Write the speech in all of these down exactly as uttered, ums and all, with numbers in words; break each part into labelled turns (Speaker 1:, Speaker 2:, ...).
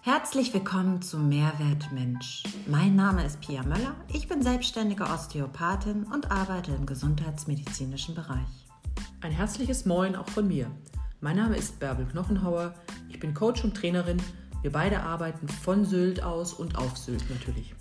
Speaker 1: Herzlich willkommen zu Mehrwert Mensch. Mein Name ist Pia Möller, ich bin selbstständige Osteopathin und arbeite im gesundheitsmedizinischen Bereich.
Speaker 2: Ein herzliches Moin auch von mir. Mein Name ist Bärbel Knochenhauer, ich bin Coach und Trainerin. Wir beide arbeiten von Sylt aus und auf Sylt natürlich.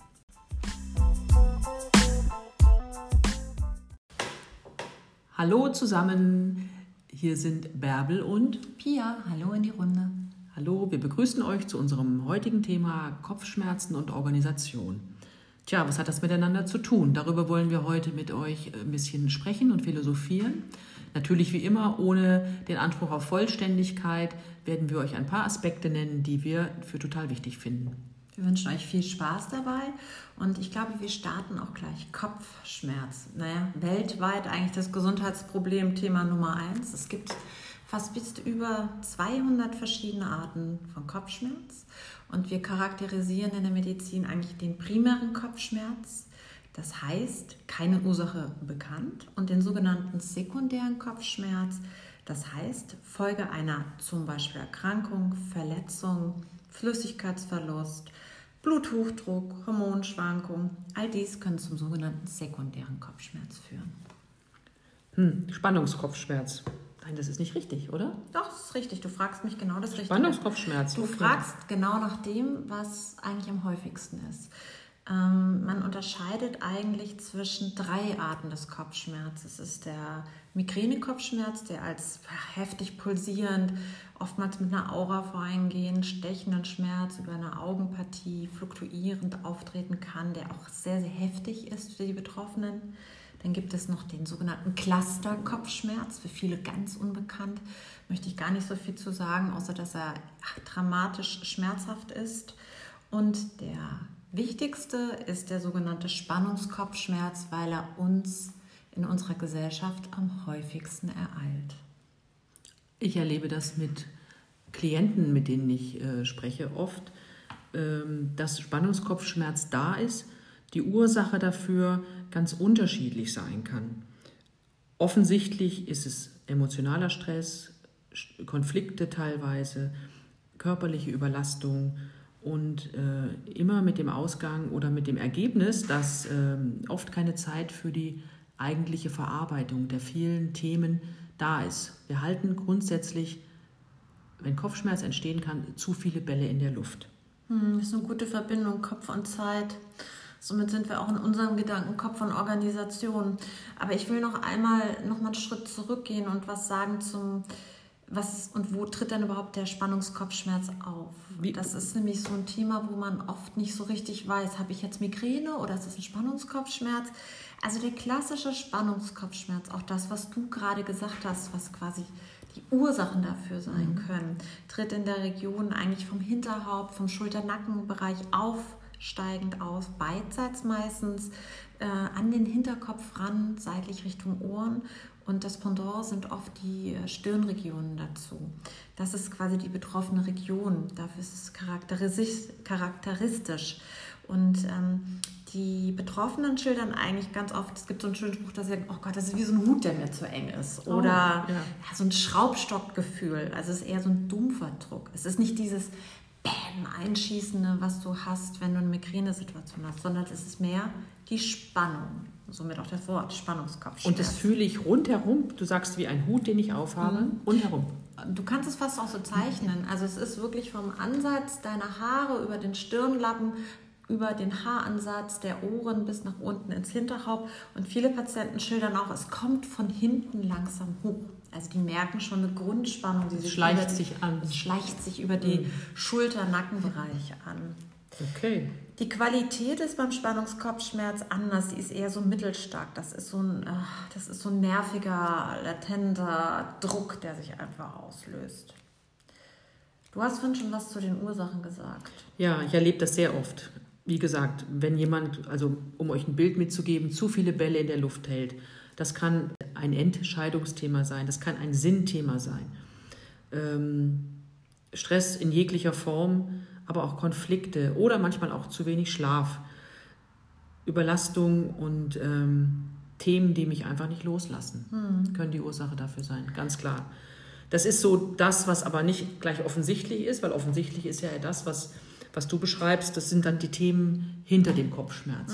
Speaker 2: Hallo zusammen, hier sind Bärbel und
Speaker 1: Pia, hallo in die Runde.
Speaker 2: Hallo, wir begrüßen euch zu unserem heutigen Thema Kopfschmerzen und Organisation. Tja, was hat das miteinander zu tun? Darüber wollen wir heute mit euch ein bisschen sprechen und philosophieren. Natürlich wie immer, ohne den Anspruch auf Vollständigkeit, werden wir euch ein paar Aspekte nennen, die wir für total wichtig finden.
Speaker 1: Wir wünschen euch viel Spaß dabei und ich glaube, wir starten auch gleich. Kopfschmerz. Naja, weltweit eigentlich das Gesundheitsproblem Thema Nummer eins. Es gibt fast bis über zweihundert verschiedene Arten von Kopfschmerz und wir charakterisieren in der Medizin eigentlich den primären Kopfschmerz, das heißt keine Ursache bekannt, und den sogenannten sekundären Kopfschmerz, das heißt Folge einer zum Beispiel Erkrankung, Verletzung, Flüssigkeitsverlust, Bluthochdruck, Hormonschwankungen, all dies können zum sogenannten sekundären Kopfschmerz führen.
Speaker 2: Hm, Spannungskopfschmerz. Nein, das ist nicht richtig, oder?
Speaker 1: Doch, das ist richtig. Du fragst mich genau das Richtige.
Speaker 2: Spannungskopfschmerz.
Speaker 1: Du
Speaker 2: okay.
Speaker 1: fragst genau nach dem, was eigentlich am häufigsten ist. Ähm, man unterscheidet eigentlich zwischen drei Arten des Kopfschmerzes. Es ist der Migränekopfschmerz, der als heftig pulsierend, oftmals mit einer Aura voreingehend, stechenden Schmerz über eine Augenpartie fluktuierend auftreten kann, der auch sehr, sehr heftig ist für die Betroffenen. Dann gibt es noch den sogenannten Cluster-Kopfschmerz, für viele ganz unbekannt. Möchte ich gar nicht so viel zu sagen, außer dass er dramatisch schmerzhaft ist. Und der wichtigste ist der sogenannte Spannungskopfschmerz, weil er uns in unserer Gesellschaft am häufigsten ereilt.
Speaker 2: Ich erlebe das mit Klienten, mit denen ich äh, spreche, oft, ähm, dass Spannungskopfschmerz da ist, die Ursache dafür ganz unterschiedlich sein kann. Offensichtlich ist es emotionaler Stress, Konflikte teilweise, körperliche Überlastung und äh, immer mit dem Ausgang oder mit dem Ergebnis, dass äh, oft keine Zeit für die eigentliche Verarbeitung der vielen Themen da ist. Wir halten grundsätzlich, wenn Kopfschmerz entstehen kann, zu viele Bälle in der Luft.
Speaker 1: Hm, das ist eine gute Verbindung, Kopf und Zeit. Somit sind wir auch in unserem Gedankenkopf von Organisation. Aber ich will noch einmal noch mal einen Schritt zurückgehen und was sagen zum, was und wo tritt denn überhaupt der Spannungskopfschmerz auf? Wie? Das ist nämlich so ein Thema, wo man oft nicht so richtig weiß, habe ich jetzt Migräne oder ist das ein Spannungskopfschmerz? Also der klassische Spannungskopfschmerz, auch das, was du gerade gesagt hast, was quasi die Ursachen dafür sein mhm. können, tritt in der Region eigentlich vom Hinterhaupt, vom Schulter-Nackenbereich auf, steigend aus, beidseits meistens, äh, an den Hinterkopf ran, seitlich Richtung Ohren, und das Pendant sind oft die äh, Stirnregionen dazu. Das ist quasi die betroffene Region, dafür ist es charakteristisch. charakteristisch. Und ähm, die Betroffenen schildern eigentlich ganz oft, es gibt so einen schönen Spruch, dass sie sagen, oh Gott, das ist wie so ein Hut, der mir zu eng ist. Oder
Speaker 2: oh, ja.
Speaker 1: Ja, so ein Schraubstockgefühl, also es ist eher so ein dumpfer Druck. Es ist nicht dieses Bäm, Einschießende, was du hast, wenn du eine Migräne-Situation hast, sondern es ist mehr die Spannung, somit auch das Wort Spannungskopfschmerz.
Speaker 2: Und das fühle ich rundherum, du sagst wie ein Hut, den ich aufhabe, mhm. rundherum.
Speaker 1: Du kannst es fast auch so zeichnen, also es ist wirklich vom Ansatz deiner Haare über den Stirnlappen, über den Haaransatz der Ohren bis nach unten ins Hinterhaupt, und viele Patienten schildern auch, es kommt von hinten langsam hoch. Also die merken schon eine Grundspannung, die
Speaker 2: es
Speaker 1: sich
Speaker 2: schleicht
Speaker 1: über,
Speaker 2: sich an.
Speaker 1: Es schleicht sich über den mhm. Schulter-Nackenbereich an.
Speaker 2: Okay.
Speaker 1: Die Qualität ist beim Spannungskopfschmerz anders, die ist eher so mittelstark. Das ist so ein, das ist so ein nerviger, latenter Druck, der sich einfach auslöst. Du hast vorhin schon was zu den Ursachen gesagt.
Speaker 2: Ja, ich erlebe das sehr oft. Wie gesagt, wenn jemand, also um euch ein Bild mitzugeben, zu viele Bälle in der Luft hält, das kann ein Entscheidungsthema sein, das kann ein Sinnthema sein. Ähm, Stress in jeglicher Form, aber auch Konflikte oder manchmal auch zu wenig Schlaf, Überlastung und ähm, Themen, die mich einfach nicht loslassen, hm. können die Ursache dafür sein, ganz klar. Das ist so das, was aber nicht gleich offensichtlich ist, weil offensichtlich ist ja das, was was du beschreibst, das sind dann die Themen hinter dem Kopfschmerz.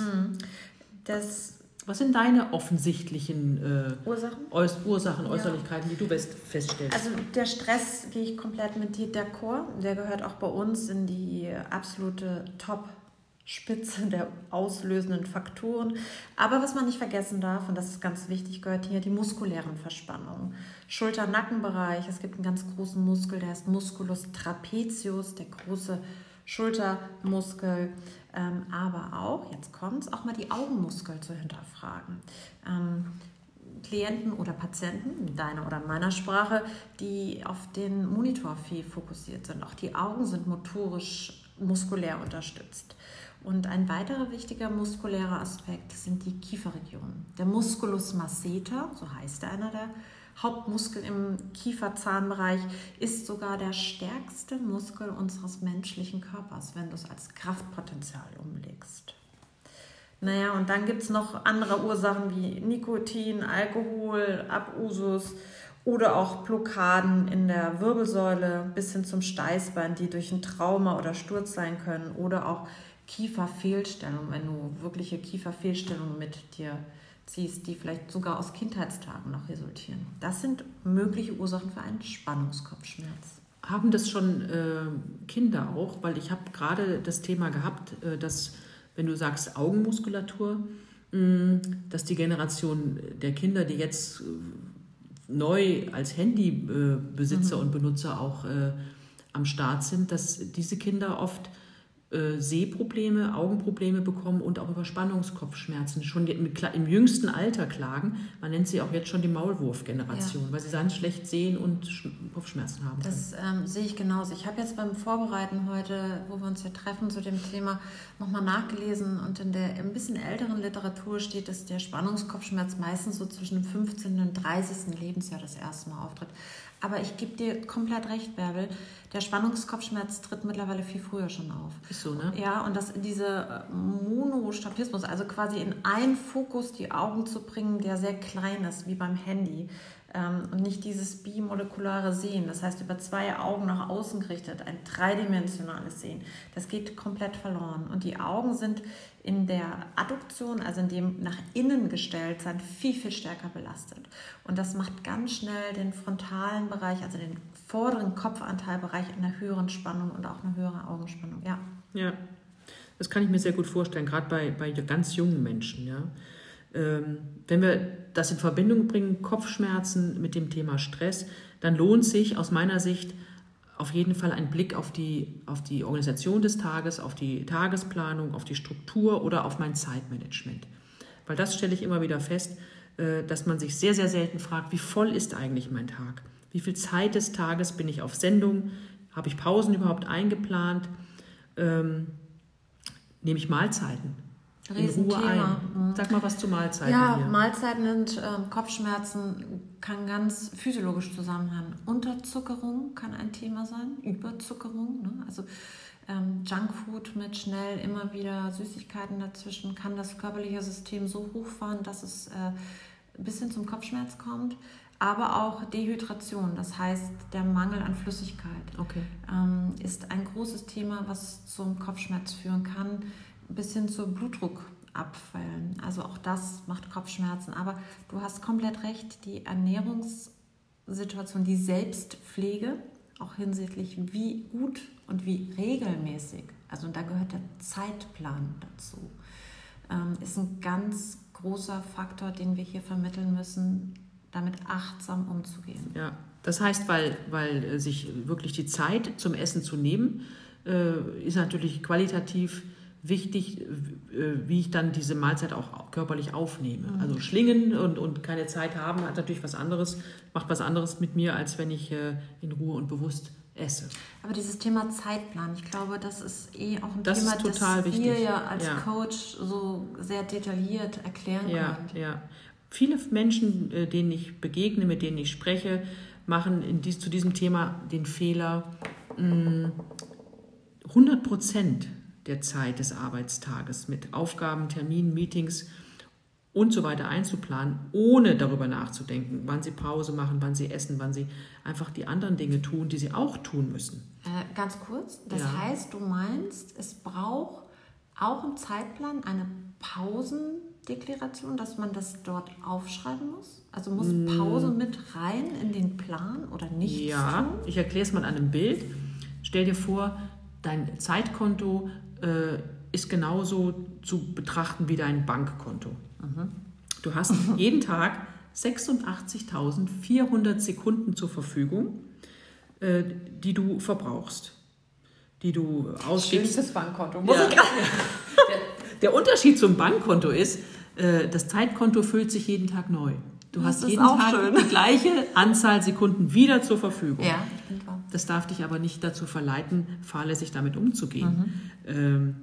Speaker 1: Das
Speaker 2: Was sind deine offensichtlichen äh,
Speaker 1: Ursachen?
Speaker 2: Äuß Ursachen, Äußerlichkeiten, die du best feststellst?
Speaker 1: Also der Stress gehe ich komplett mit dir d'accord. Der gehört auch bei uns in die absolute Top-Spitze der auslösenden Faktoren. Aber was man nicht vergessen darf, und das ist ganz wichtig, gehört hier die muskulären Verspannungen. Schulter-Nackenbereich, es gibt einen ganz großen Muskel, der heißt Musculus trapezius, der große Schultermuskel, ähm, aber auch, jetzt kommt es, auch mal die Augenmuskeln zu hinterfragen. Ähm, Klienten oder Patienten, in deiner oder meiner Sprache, die auf den Monitor viel fokussiert sind. Auch die Augen sind motorisch, muskulär unterstützt. Und ein weiterer wichtiger muskulärer Aspekt sind die Kieferregionen. Der Musculus masseter, so heißt einer der Hauptmuskel im Kieferzahnbereich, ist sogar der stärkste Muskel unseres menschlichen Körpers, wenn du es als Kraftpotenzial umlegst. Naja, und dann gibt es noch andere Ursachen wie Nikotin, Alkohol, Abusus oder auch Blockaden in der Wirbelsäule bis hin zum Steißbein, die durch ein Trauma oder Sturz sein können, oder auch Kieferfehlstellungen, wenn du wirkliche Kieferfehlstellungen mit dir ziehst, die vielleicht sogar aus Kindheitstagen noch resultieren. Das sind mögliche Ursachen für einen Spannungskopfschmerz.
Speaker 2: Haben das schon äh, Kinder auch? Weil ich habe gerade das Thema gehabt, äh, dass, wenn du sagst Augenmuskulatur, mh, dass die Generation der Kinder, die jetzt äh, neu als Handybesitzer mhm. und Benutzer auch äh, am Start sind, dass diese Kinder oft Sehprobleme, Augenprobleme bekommen und auch Überspannungskopfschmerzen schon im jüngsten Alter klagen. Man nennt sie auch jetzt schon die Maulwurf-Generation, ja. weil sie ganz schlecht sehen und Kopfschmerzen haben.
Speaker 1: Das ähm, sehe ich genauso. Ich habe jetzt beim Vorbereiten heute, wo wir uns hier treffen zu dem Thema, nochmal nachgelesen und in der ein bisschen älteren Literatur steht, dass der Spannungskopfschmerz meistens so zwischen dem fünfzehnten und dreißigsten Lebensjahr das erste Mal auftritt. Aber ich gebe dir komplett recht, Bärbel, der Spannungskopfschmerz tritt mittlerweile viel früher schon auf.
Speaker 2: Ist so, ne?
Speaker 1: Ja, und das, diese Monostapismus, also quasi in einen Fokus die Augen zu bringen, der sehr klein ist, wie beim Handy, ähm, und nicht dieses bimolekulare Sehen, das heißt über zwei Augen nach außen gerichtet, ein dreidimensionales Sehen, das geht komplett verloren. Und die Augen sind in der Adduktion, also in dem nach innen gestellt sein, viel, viel stärker belastet. Und das macht ganz schnell den frontalen Bereich, also den vorderen Kopfanteilbereich in einer höheren Spannung und auch eine höhere Augenspannung. Ja,
Speaker 2: ja, das kann ich mir sehr gut vorstellen, gerade bei, bei ganz jungen Menschen. Ja. Ähm, wenn wir das in Verbindung bringen, Kopfschmerzen mit dem Thema Stress, dann lohnt sich aus meiner Sicht auf jeden Fall ein Blick auf die, auf die Organisation des Tages, auf die Tagesplanung, auf die Struktur oder auf mein Zeitmanagement. Weil das stelle ich immer wieder fest, dass man sich sehr, sehr selten fragt, wie voll ist eigentlich mein Tag? Wie viel Zeit des Tages bin ich auf Sendung? Habe ich Pausen überhaupt eingeplant? Ähm, nehme ich Mahlzeiten in Ruhe ein? Sag mal was zu Mahlzeiten.
Speaker 1: Ja,
Speaker 2: hier.
Speaker 1: Mahlzeiten und ähm, Kopfschmerzen kann ganz physiologisch zusammenhängen. Unterzuckerung kann ein Thema sein, Überzuckerung, ne? Also ähm, Junkfood mit schnell immer wieder Süßigkeiten dazwischen kann das körperliche System so hochfahren, dass es äh, ein bisschen zum Kopfschmerz kommt. Aber auch Dehydration, das heißt der Mangel an Flüssigkeit,
Speaker 2: okay.
Speaker 1: ähm, ist ein großes Thema, was zum Kopfschmerz führen kann, bis hin zu Blutdruckabfällen. Also auch das macht Kopfschmerzen. Aber du hast komplett recht, die Ernährungssituation, die Selbstpflege, auch hinsichtlich wie gut und wie regelmäßig, also da gehört der Zeitplan dazu, ähm, ist ein ganz großer Faktor, den wir hier vermitteln müssen, damit achtsam umzugehen.
Speaker 2: Ja, das heißt, weil, weil sich wirklich die Zeit zum Essen zu nehmen, äh, ist natürlich qualitativ wichtig, äh, wie ich dann diese Mahlzeit auch körperlich aufnehme. Mhm. Also schlingen und, und keine Zeit haben, hat natürlich was anderes, macht was anderes mit mir, als wenn ich äh, in Ruhe und bewusst esse.
Speaker 1: Aber dieses Thema Zeitplan, ich glaube, das ist eh auch ein
Speaker 2: das
Speaker 1: Thema,
Speaker 2: ist total
Speaker 1: das
Speaker 2: wichtig.
Speaker 1: wir ja als
Speaker 2: ja.
Speaker 1: Coach so sehr detailliert erklären
Speaker 2: ja,
Speaker 1: können.
Speaker 2: Ja. Viele Menschen, denen ich begegne, mit denen ich spreche, machen in dies, zu diesem Thema den Fehler, hundert Prozent der Zeit des Arbeitstages mit Aufgaben, Terminen, Meetings und so weiter einzuplanen, ohne darüber nachzudenken, wann sie Pause machen, wann sie essen, wann sie einfach die anderen Dinge tun, die sie auch tun müssen.
Speaker 1: Äh, ganz kurz, das
Speaker 2: Ja.
Speaker 1: heißt, du meinst, es braucht auch im Zeitplan eine Pausendeklaration, dass man das dort aufschreiben muss? Also muss Pause mit rein in den Plan oder nichts
Speaker 2: Ja,
Speaker 1: tun?
Speaker 2: ich erkläre es mal an einem Bild. Stell dir vor, dein Zeitkonto äh, ist genauso zu betrachten wie dein Bankkonto. Du hast jeden Tag sechsundachtzigtausendvierhundert Sekunden zur Verfügung, äh, die du verbrauchst, die du ausgibst.
Speaker 1: Schönstes Bankkonto. Muss
Speaker 2: Ja.
Speaker 1: ich grad-
Speaker 2: Der, der Unterschied zum Bankkonto ist, äh, das Zeitkonto füllt sich jeden Tag neu. Du
Speaker 1: Das
Speaker 2: hast
Speaker 1: ist
Speaker 2: jeden
Speaker 1: auch
Speaker 2: Tag
Speaker 1: schön.
Speaker 2: die gleiche Anzahl Sekunden wieder zur Verfügung.
Speaker 1: Ja, ich bin klar.
Speaker 2: Das darf dich aber nicht dazu verleiten, fahrlässig damit umzugehen. Ähm,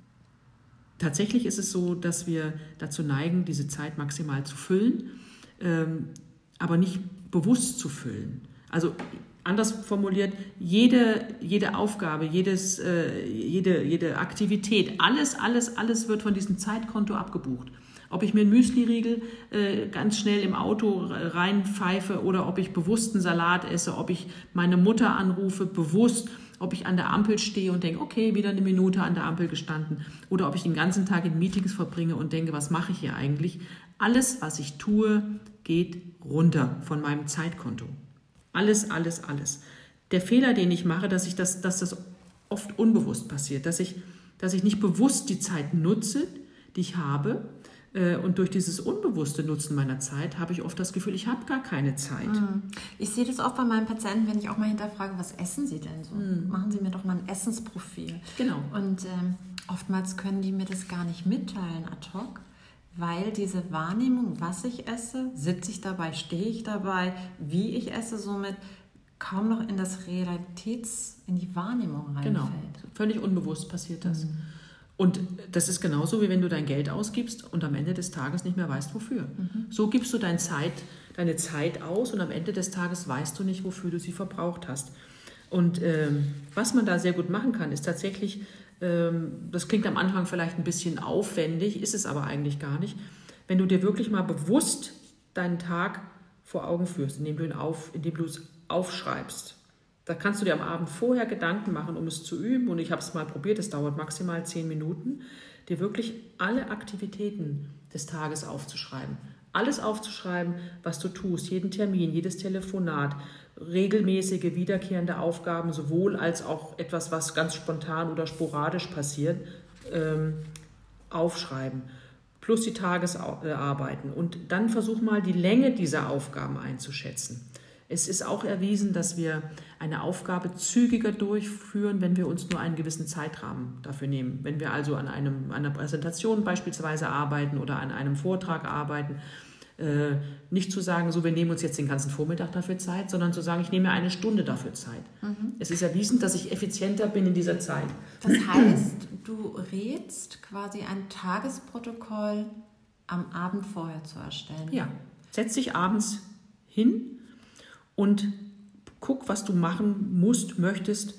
Speaker 2: tatsächlich ist es so, dass wir dazu neigen, diese Zeit maximal zu füllen, ähm, aber nicht bewusst zu füllen. Also anders formuliert, jede, jede Aufgabe, jedes, äh, jede, jede Aktivität, alles, alles, alles wird von diesem Zeitkonto abgebucht. Ob ich mir einen Müsli-Riegel äh, ganz schnell im Auto reinpfeife oder ob ich bewusst einen Salat esse, ob ich meine Mutter anrufe, bewusst, ob ich an der Ampel stehe und denke, okay, wieder eine Minute an der Ampel gestanden, oder ob ich den ganzen Tag in Meetings verbringe und denke, was mache ich hier eigentlich? Alles, was ich tue, geht runter von meinem Zeitkonto. Alles, alles, alles. Der Fehler, den ich mache, dass ich das, dass das oft unbewusst passiert, dass ich, dass ich nicht bewusst die Zeit nutze, die ich habe. Und durch dieses unbewusste Nutzen meiner Zeit habe ich oft das Gefühl, ich habe gar keine Zeit.
Speaker 1: Ich sehe das auch bei meinen Patienten, wenn ich auch mal hinterfrage, was essen sie denn so?
Speaker 2: Mhm.
Speaker 1: Machen Sie mir doch mal ein Essensprofil.
Speaker 2: Genau.
Speaker 1: Und ähm, oftmals können die mir das gar nicht mitteilen ad hoc, weil diese Wahrnehmung, was ich esse, sitze ich dabei, stehe ich dabei, wie ich esse, somit kaum noch in das Realitäts-, in die Wahrnehmung reinfällt.
Speaker 2: Genau, völlig unbewusst passiert das. Mhm. Und das ist genauso, wie wenn du dein Geld ausgibst und am Ende des Tages nicht mehr weißt, wofür. Mhm. So gibst du dein Zeit, deine Zeit aus und am Ende des Tages weißt du nicht, wofür du sie verbraucht hast. Und ähm, was man da sehr gut machen kann, ist tatsächlich, ähm, das klingt am Anfang vielleicht ein bisschen aufwendig, ist es aber eigentlich gar nicht, wenn du dir wirklich mal bewusst deinen Tag vor Augen führst, indem du ihn auf, indem du es aufschreibst. Da kannst du dir am Abend vorher Gedanken machen, um es zu üben. Und ich habe es mal probiert, es dauert maximal zehn Minuten, dir wirklich alle Aktivitäten des Tages aufzuschreiben. Alles aufzuschreiben, was du tust, jeden Termin, jedes Telefonat, regelmäßige, wiederkehrende Aufgaben, sowohl als auch etwas, was ganz spontan oder sporadisch passiert, ähm, aufschreiben. Plus die Tagesarbeiten. Und dann versuch mal, die Länge dieser Aufgaben einzuschätzen. Es ist auch erwiesen, dass wir eine Aufgabe zügiger durchführen, wenn wir uns nur einen gewissen Zeitrahmen dafür nehmen. Wenn wir also an einem, an einer Präsentation beispielsweise arbeiten oder an einem Vortrag arbeiten, äh, nicht zu sagen, so wir nehmen uns jetzt den ganzen Vormittag dafür Zeit, sondern zu sagen, ich nehme eine Stunde dafür Zeit. Mhm. Es ist erwiesen, dass ich effizienter bin in dieser Zeit.
Speaker 1: Das heißt, du rätst quasi ein Tagesprotokoll am Abend vorher zu erstellen.
Speaker 2: Ja, setz dich abends hin und guck, was du machen musst, möchtest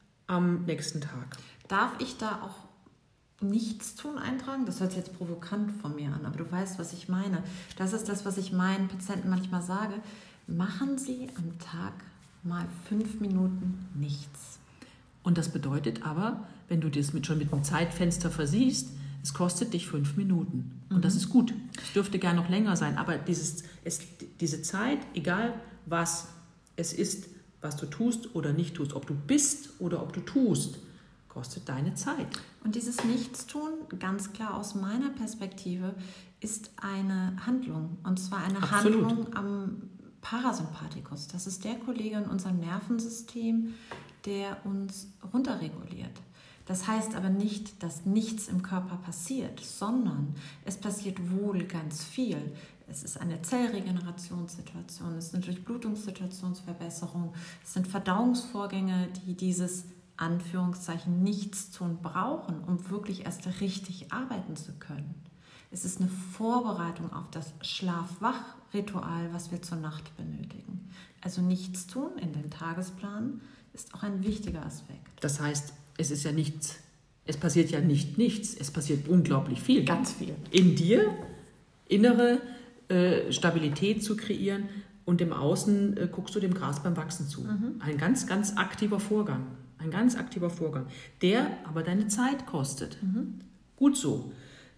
Speaker 2: am nächsten Tag.
Speaker 1: Darf ich da auch Nichtstun eintragen? Das hört sich jetzt provokant von mir an, aber du weißt, was ich meine. Das ist das, was ich meinen Patienten manchmal sage. Machen Sie am Tag mal fünf Minuten nichts.
Speaker 2: Und das bedeutet aber, wenn du das mit, schon mit einem Zeitfenster versiehst, es kostet dich fünf Minuten. Und mhm. das ist gut. Es dürfte gern noch länger sein, aber dieses, es, diese Zeit, egal was es ist, was du tust oder nicht tust, ob du bist oder ob du tust, kostet deine Zeit.
Speaker 1: Und dieses Nichtstun, ganz klar aus meiner Perspektive, ist eine Handlung. Und zwar eine
Speaker 2: Absolut.
Speaker 1: Handlung am Parasympathikus. Das ist der Kollege in unserem Nervensystem, der uns runterreguliert. Das heißt aber nicht, dass nichts im Körper passiert, sondern es passiert wohl ganz viel. Es ist eine Zellregenerationssituation, es sind Durchblutungssituationsverbesserungen, es sind Verdauungsvorgänge, die dieses Anführungszeichen Nichtstun brauchen, um wirklich erst richtig arbeiten zu können. Es ist eine Vorbereitung auf das Schlaf-Wach-Ritual, was wir zur Nacht benötigen. Also Nichtstun in den Tagesplan ist auch ein wichtiger Aspekt.
Speaker 2: Das heißt, es ist ja nichts, es passiert ja nicht nichts, es passiert unglaublich viel.
Speaker 1: Ganz viel.
Speaker 2: In dir, innere äh, Stabilität zu kreieren und im Außen äh, guckst du dem Gras beim Wachsen zu. Mhm. Ein ganz, ganz aktiver Vorgang. Ein ganz aktiver Vorgang, der aber deine Zeit kostet. Mhm. Gut so.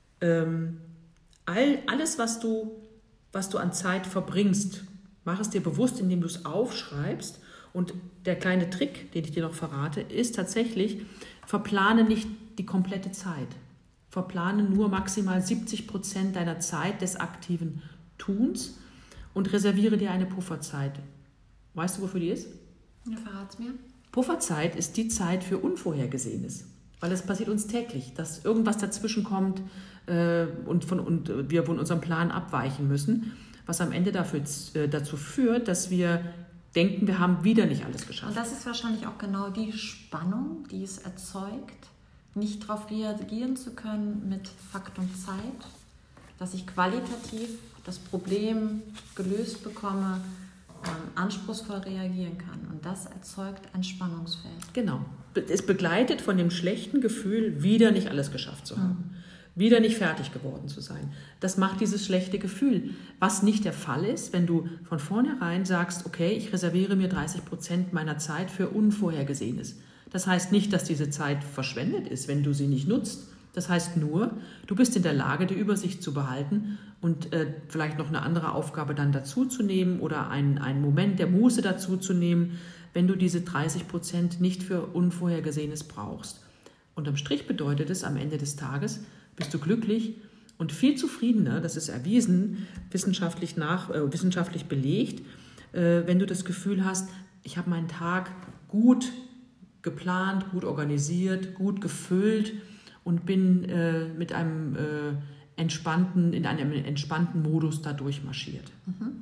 Speaker 2: Ähm, all, alles, was du, was du an Zeit verbringst, mach es dir bewusst, indem du es aufschreibst. Und der kleine Trick, den ich dir noch verrate, ist tatsächlich, verplane nicht die komplette Zeit. Verplane nur maximal siebzig Prozent deiner Zeit des aktiven Tuns und reserviere dir eine Pufferzeit. Weißt du, wofür die ist?
Speaker 1: Ja, verrat's mir.
Speaker 2: Pufferzeit ist die Zeit für Unvorhergesehenes, weil es passiert uns täglich, dass irgendwas dazwischen kommt äh, und, von, und wir von unserem Plan abweichen müssen, was am Ende dafür, äh, dazu führt, dass wir denken, wir haben wieder nicht alles geschafft.
Speaker 1: Und das ist wahrscheinlich auch genau die Spannung, die es erzeugt, nicht darauf reagieren zu können mit Fakt und Zeit, dass ich qualitativ das Problem gelöst bekomme, ähm, anspruchsvoll reagieren kann. Und das erzeugt ein Spannungsfeld.
Speaker 2: Genau. Es begleitet von dem schlechten Gefühl, wieder nicht alles geschafft zu haben. Mhm. Wieder nicht fertig geworden zu sein. Das macht dieses schlechte Gefühl. Was nicht der Fall ist, wenn du von vornherein sagst, okay, ich reserviere mir dreißig Prozent meiner Zeit für Unvorhergesehenes. Das heißt nicht, dass diese Zeit verschwendet ist, wenn du sie nicht nutzt. Das heißt nur, du bist in der Lage, die Übersicht zu behalten und äh, vielleicht noch eine andere Aufgabe dann dazu zu nehmen oder einen, einen Moment der Muße dazu zu nehmen, wenn du diese dreißig Prozent nicht für Unvorhergesehenes brauchst. Unterm Strich bedeutet es am Ende des Tages, bist du glücklich und viel zufriedener, das ist erwiesen, wissenschaftlich, nach, äh, wissenschaftlich belegt, äh, wenn du das Gefühl hast, ich habe meinen Tag gut geplant, gut organisiert, gut gefüllt und bin äh, mit einem äh, entspannten, in einem entspannten Modus da durchmarschiert.
Speaker 1: Mhm.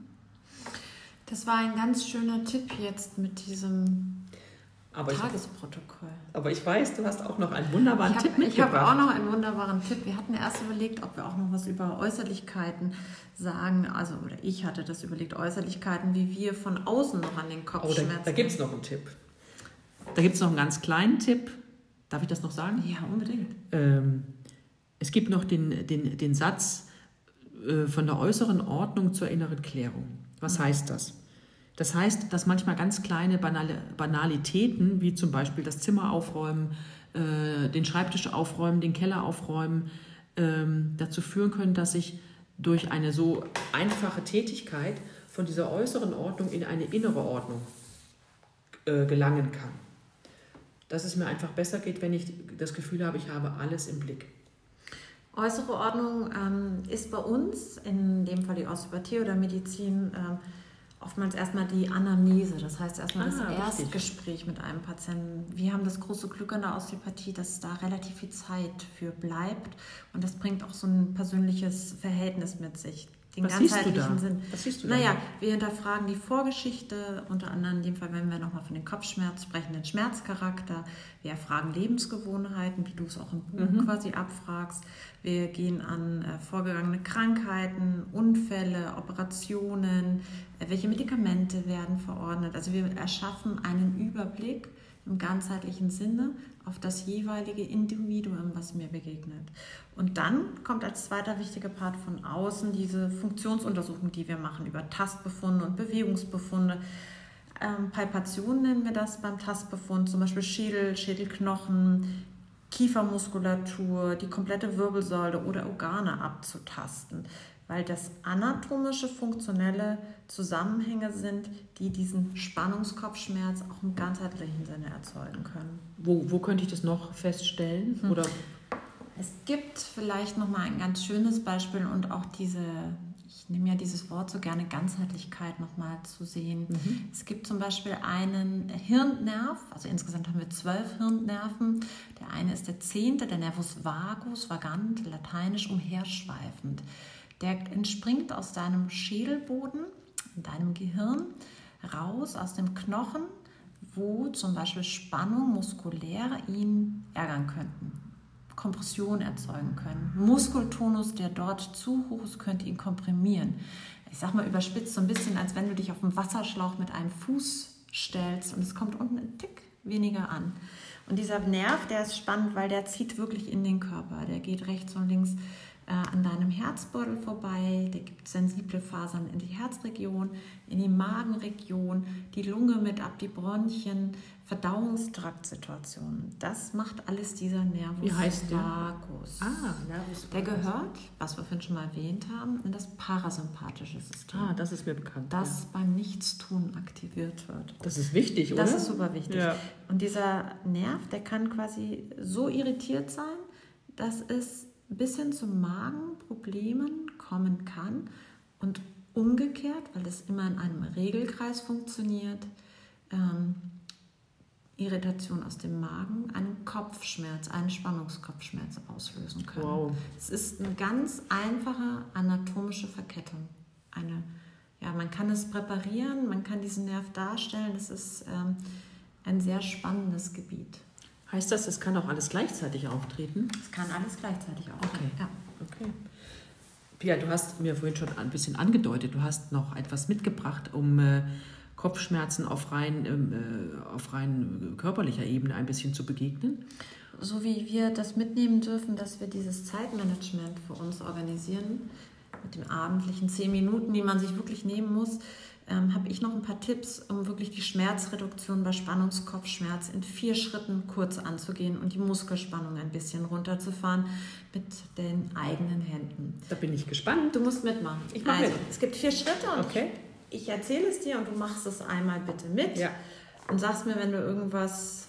Speaker 1: Das war ein ganz schöner Tipp jetzt mit diesem aber Tagesprotokoll.
Speaker 2: Ich, aber ich weiß, du hast auch noch einen wunderbaren
Speaker 1: ich hab,
Speaker 2: Tipp mitgebracht.
Speaker 1: Ich habe auch noch einen wunderbaren Tipp. Wir hatten erst überlegt, ob wir auch noch was über Äußerlichkeiten sagen. Also, oder ich hatte das überlegt, Äußerlichkeiten, wie wir von außen noch an den Kopfschmerzen.
Speaker 2: Oh, da da gibt es noch einen Tipp. Da gibt es noch einen ganz kleinen Tipp. Darf ich das noch sagen?
Speaker 1: Ja, unbedingt.
Speaker 2: Ähm, es gibt noch den, den, den Satz äh, von der äußeren Ordnung zur inneren Klärung. Was mhm. heißt das? Das heißt, dass manchmal ganz kleine Banal- Banalitäten, wie zum Beispiel das Zimmer aufräumen, äh, den Schreibtisch aufräumen, den Keller aufräumen, ähm, dazu führen können, dass ich durch eine so einfache Tätigkeit von dieser äußeren Ordnung in eine innere Ordnung äh, gelangen kann. Dass es mir einfach besser geht, wenn ich das Gefühl habe, ich habe alles im Blick.
Speaker 1: Äußere Ordnung ähm, ist bei uns, in dem Fall die Osteopathie oder Medizin, ähm, oftmals erstmal die Anamnese, das heißt erstmal ah, das Erstgespräch mit einem Patienten. Wir haben das große Glück an der Osteopathie, dass da relativ viel Zeit für bleibt und das bringt auch so ein persönliches Verhältnis mit sich. Den
Speaker 2: Was
Speaker 1: ganzheitlichen Sinn.
Speaker 2: Was siehst du
Speaker 1: naja,
Speaker 2: da?
Speaker 1: Wir hinterfragen die Vorgeschichte, unter anderem in dem Fall, wenn wir nochmal von den Kopfschmerz sprechen, den Schmerzcharakter. Wir erfragen Lebensgewohnheiten, wie du es auch im Buch mhm. quasi abfragst. Wir gehen an äh, vorgegangene Krankheiten, Unfälle, Operationen, äh, welche Medikamente werden verordnet. Also wir erschaffen einen Überblick im ganzheitlichen Sinne auf das jeweilige Individuum, was mir begegnet. Und dann kommt als zweiter wichtiger Part von außen diese Funktionsuntersuchung, die wir machen über Tastbefunde und Bewegungsbefunde. Ähm, Palpation nennen wir das beim Tastbefund, zum Beispiel Schädel, Schädelknochen, Kiefermuskulatur, die komplette Wirbelsäule oder Organe abzutasten, weil das anatomische, funktionelle Zusammenhänge sind, die diesen Spannungskopfschmerz auch im ganzheitlichen Sinne erzeugen können.
Speaker 2: Wo, wo könnte ich das noch feststellen? Hm. Oder?
Speaker 1: Es gibt vielleicht noch mal ein ganz schönes Beispiel und auch diese, ich nehme ja dieses Wort so gerne, Ganzheitlichkeit noch mal zu sehen. Mhm. Es gibt zum Beispiel einen Hirnnerv, also insgesamt haben wir zwölf Hirnnerven. Der eine ist der zehnte, der Nervus vagus, vagant, lateinisch umherschweifend. Der entspringt aus deinem Schädelboden, in deinem Gehirn, raus aus dem Knochen, wo zum Beispiel Spannung muskulär ihn ärgern könnten, Kompression erzeugen können. Muskeltonus, der dort zu hoch ist, könnte ihn komprimieren. Ich sage mal überspitzt so ein bisschen, als wenn du dich auf einen Wasserschlauch mit einem Fuß stellst und es kommt unten ein Tick weniger an. Und dieser Nerv, der ist spannend, weil der zieht wirklich in den Körper. Der geht rechts und links äh, an deinem Herzbeutel vorbei. Da gibt es sensible Fasern in die Herzregion, in die Magenregion, die Lunge mit ab, die Bronchien, Verdauungstraktsituationen. Das macht alles dieser Nervus
Speaker 2: Wie heißt der?
Speaker 1: vagus.
Speaker 2: Ah, Nervus
Speaker 1: Der
Speaker 2: vagus.
Speaker 1: gehört, was wir vorhin schon mal erwähnt haben, in das parasympathische System.
Speaker 2: Ah, das ist mir bekannt.
Speaker 1: Das
Speaker 2: ja.
Speaker 1: beim Nichtstun aktiviert wird.
Speaker 2: Das ist wichtig, oder?
Speaker 1: Das ist super wichtig.
Speaker 2: Ja.
Speaker 1: Und dieser Nerv, der kann quasi so irritiert sein, dass es bis hin zu Magenproblemen kommen kann und umgekehrt, weil es immer in einem Regelkreis funktioniert, ähm, Irritation aus dem Magen, einen Kopfschmerz, einen Spannungskopfschmerz auslösen können.
Speaker 2: Wow.
Speaker 1: Es ist eine ganz einfache anatomische Verkettung. Eine, ja, man kann es präparieren, man kann diesen Nerv darstellen. Das ist ähm, ein sehr spannendes Gebiet.
Speaker 2: Heißt das, es kann auch alles gleichzeitig auftreten?
Speaker 1: Es kann alles gleichzeitig auftreten.
Speaker 2: Okay.
Speaker 1: Ja.
Speaker 2: Okay. Pia, du hast mir vorhin schon ein bisschen angedeutet, du hast noch etwas mitgebracht, um äh, Kopfschmerzen auf rein, äh, auf rein körperlicher Ebene ein bisschen zu begegnen.
Speaker 1: So wie wir das mitnehmen dürfen, dass wir dieses Zeitmanagement für uns organisieren, mit den abendlichen zehn Minuten, die man sich wirklich nehmen muss, ähm, habe ich noch ein paar Tipps, um wirklich die Schmerzreduktion bei Spannungskopfschmerz in vier Schritten kurz anzugehen und die Muskelspannung ein bisschen runterzufahren mit den eigenen Händen.
Speaker 2: Da bin ich gespannt.
Speaker 1: Du musst mitmachen.
Speaker 2: Ich mache
Speaker 1: also,
Speaker 2: mit.
Speaker 1: Es gibt vier Schritte und
Speaker 2: Okay.
Speaker 1: ich, ich erzähle es dir und du machst es einmal bitte mit
Speaker 2: Ja.
Speaker 1: und sagst mir, wenn du irgendwas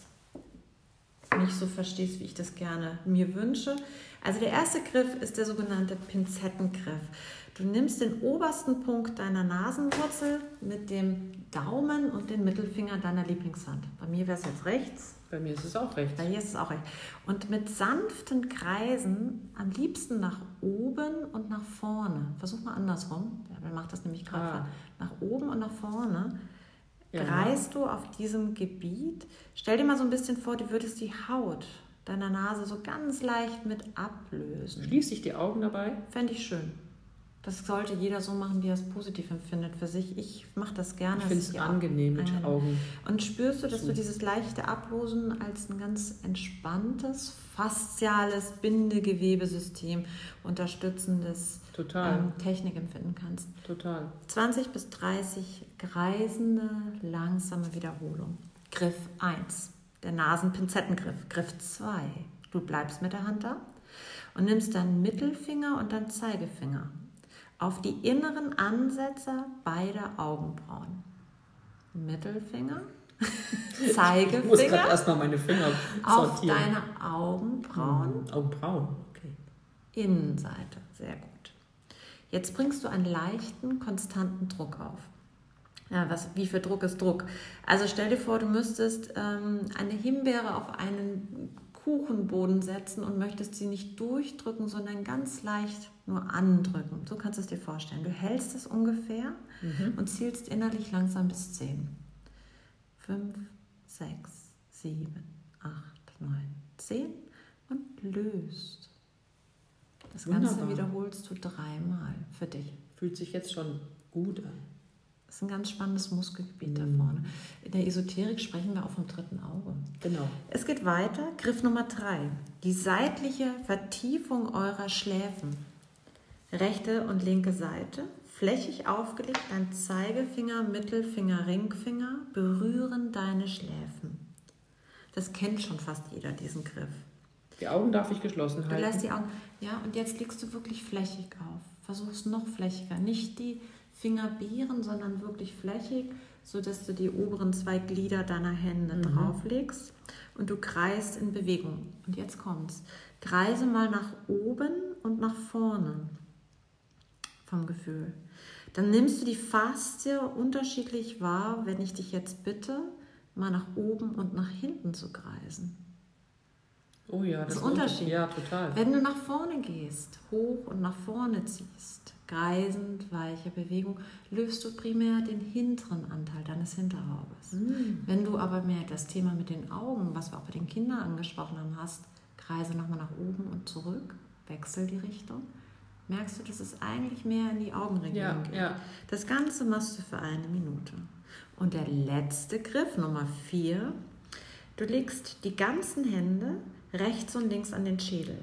Speaker 1: nicht so verstehst, wie ich das gerne mir wünsche. Also der erste Griff ist der sogenannte Pinzettengriff. Du nimmst den obersten Punkt deiner Nasenwurzel mit dem Daumen und den Mittelfinger deiner Lieblingshand. Bei mir wäre es jetzt rechts.
Speaker 2: Bei mir ist es auch rechts.
Speaker 1: Bei dir ist es auch recht. Und mit sanften Kreisen, am liebsten nach oben und nach vorne. Versuch mal andersrum. Ja, dann macht das nämlich gerade.
Speaker 2: Ah.
Speaker 1: Nach oben und nach vorne.
Speaker 2: Ja.
Speaker 1: Kreist du auf diesem Gebiet. Stell dir mal so ein bisschen vor, du würdest die Haut deiner Nase so ganz leicht mit ablösen.
Speaker 2: Schließe ich die Augen dabei?
Speaker 1: Fände ich schön. Das sollte jeder so machen, wie er es positiv empfindet für sich. Ich mache das gerne.
Speaker 2: Ich finde es angenehm mit
Speaker 1: Augen.
Speaker 2: Augen.
Speaker 1: Und spürst du, dass
Speaker 2: zu.
Speaker 1: du dieses leichte Ablosen als ein ganz entspanntes, fasziales Bindegewebesystem unterstützendes
Speaker 2: Total.
Speaker 1: ähm, Technik empfinden kannst?
Speaker 2: Total.
Speaker 1: zwanzig bis dreißig kreisende, langsame Wiederholung. Griff eins, der Nasenpinzettengriff. Griff zwei, du bleibst mit der Hand da und nimmst deinen Mittelfinger und deinen Zeigefinger auf die inneren Ansätze beider Augenbrauen. Mittelfinger, Zeigefinger.
Speaker 2: Ich muss gerade erstmal meine Finger
Speaker 1: auf
Speaker 2: sortieren.
Speaker 1: deine Augenbrauen.
Speaker 2: Hm, Augenbrauen, okay.
Speaker 1: Innenseite, sehr gut. Jetzt bringst du einen leichten, konstanten Druck auf. Ja, was, wie viel Druck ist Druck? Also stell dir vor, du müsstest ähm, eine Himbeere auf einen Kuchenboden setzen und möchtest sie nicht durchdrücken, sondern ganz leicht nur andrücken. So kannst du es dir vorstellen. Du hältst es ungefähr
Speaker 2: Mhm.
Speaker 1: und zielst innerlich langsam bis zehn. Fünf, sechs, sieben, acht, neun, zehn und löst. Das Ganze
Speaker 2: Wunderbar.
Speaker 1: wiederholst du dreimal für dich.
Speaker 2: Fühlt sich jetzt schon gut an.
Speaker 1: Das ist ein ganz spannendes Muskelgebiet da
Speaker 2: Mhm.
Speaker 1: vorne. In der Esoterik sprechen wir auch vom dritten Auge.
Speaker 2: Genau.
Speaker 1: Es geht weiter. Griff Nummer drei. Die seitliche Vertiefung eurer Schläfen. Rechte und linke Seite. Flächig aufgelegt, dein Zeigefinger, Mittelfinger, Ringfinger berühren deine Schläfen. Das kennt schon fast jeder, diesen Griff.
Speaker 2: Die Augen darf ich geschlossen
Speaker 1: Du
Speaker 2: halten.
Speaker 1: lässt die Augen. Ja, und jetzt legst du wirklich flächig auf. Versuch es noch flächiger. Nicht die Finger beeren, sondern wirklich flächig, sodass du die oberen zwei Glieder deiner Hände
Speaker 2: Mhm.
Speaker 1: drauflegst und du kreist in Bewegung. Und jetzt kommt's. Kreise mal nach oben und nach vorne vom Gefühl. Dann nimmst du die Faszie unterschiedlich wahr, wenn ich dich jetzt bitte, mal nach oben und nach hinten zu kreisen.
Speaker 2: Oh ja,
Speaker 1: Das
Speaker 2: das
Speaker 1: ist ein Unterschied.
Speaker 2: Ja, total.
Speaker 1: Wenn du nach vorne gehst, hoch und nach vorne ziehst, kreisend, weiche Bewegung, löst du primär den hinteren Anteil deines Hinterauges.
Speaker 2: Mhm.
Speaker 1: Wenn du aber mehr das Thema mit den Augen, was wir auch bei den Kindern angesprochen haben, hast, kreise nochmal nach oben und zurück, wechsel die Richtung, merkst du, dass es eigentlich mehr in die Augenregion
Speaker 2: Ja,
Speaker 1: geht.
Speaker 2: ja.
Speaker 1: Das Ganze machst du für eine Minute. Und der letzte Griff, Nummer vier, du legst die ganzen Hände rechts und links an den Schädel.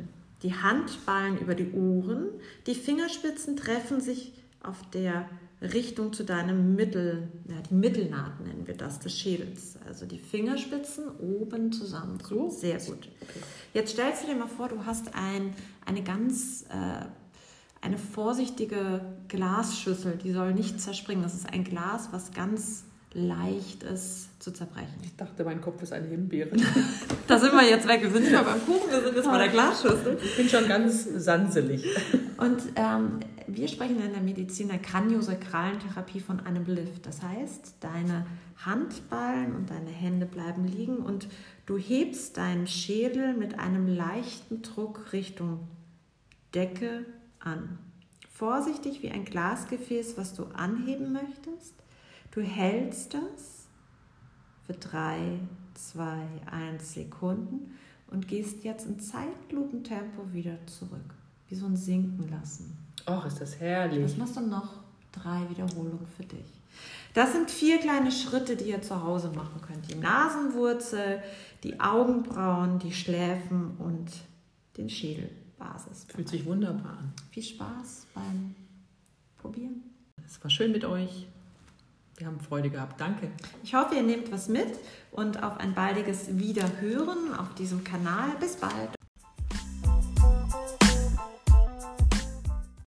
Speaker 1: die Handballen über die Ohren, die Fingerspitzen treffen sich auf der Richtung zu deinem Mittel, ja, die Mittelnaht nennen wir das, des Schädels. Also die Fingerspitzen oben zusammen.
Speaker 2: So?
Speaker 1: Sehr gut. Okay. Jetzt stellst du dir mal vor, du hast ein, eine ganz äh, eine vorsichtige Glasschüssel, die soll nicht zerspringen. Das ist ein Glas, was ganz leicht ist zu zerbrechen.
Speaker 2: Ich dachte, mein Kopf ist eine Himbeere.
Speaker 1: Da sind wir jetzt weg. Wir sind nicht mehr beim Kuchen, wir sind jetzt bei der Glasschüssel.
Speaker 2: Ich bin schon ganz sanselig.
Speaker 1: Und ähm, wir sprechen in der Medizin der Kraniosakralentherapie von einem Lift. Das heißt, deine Handballen und deine Hände bleiben liegen und du hebst deinen Schädel mit einem leichten Druck Richtung Decke an. Vorsichtig wie ein Glasgefäß, was du anheben möchtest. Du hältst das für drei, zwei, eins Sekunden und gehst jetzt in Zeitlupentempo wieder zurück. Wie so ein Sinken lassen.
Speaker 2: Ach, ist das herrlich.
Speaker 1: Das machst du noch drei Wiederholungen für dich. Das sind vier kleine Schritte, die ihr zu Hause machen könnt. Die Nasenwurzel, die Augenbrauen, die Schläfen und den Schädelbasis.
Speaker 2: Fühlt sich wunderbar an.
Speaker 1: Viel Spaß beim Probieren.
Speaker 2: Es war schön mit euch. Wir haben Freude gehabt. Danke.
Speaker 1: Ich hoffe, ihr nehmt was mit und auf ein baldiges Wiederhören auf diesem Kanal. Bis bald.